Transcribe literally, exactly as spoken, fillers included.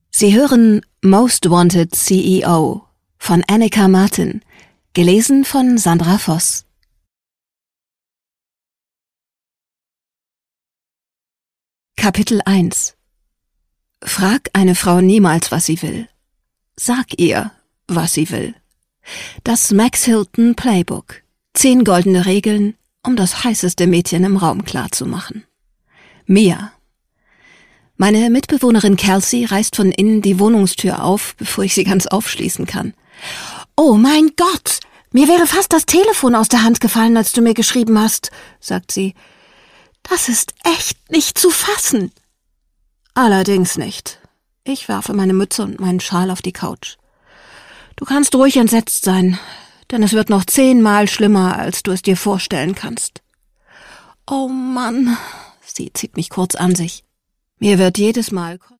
Sie hören Most Wanted C E O von Annika Martin, gelesen von Sandra Voss. Kapitel eins. Frag eine Frau niemals, was sie will. Sag ihr, was sie will. Das Max Hilton Playbook. Zehn goldene Regeln, um das heißeste Mädchen im Raum klarzumachen. Mia. Meine Mitbewohnerin Kelsey reißt von innen die Wohnungstür auf, bevor ich sie ganz aufschließen kann. »Oh mein Gott, mir wäre fast das Telefon aus der Hand gefallen, als du mir geschrieben hast«, sagt sie. »Das ist echt nicht zu fassen.« »Allerdings nicht.« Ich werfe meine Mütze und meinen Schal auf die Couch. »Du kannst ruhig entsetzt sein, denn es wird noch zehnmal schlimmer, als du es dir vorstellen kannst.« »Oh Mann«, sie zieht mich kurz an sich. Mir wird jedes Mal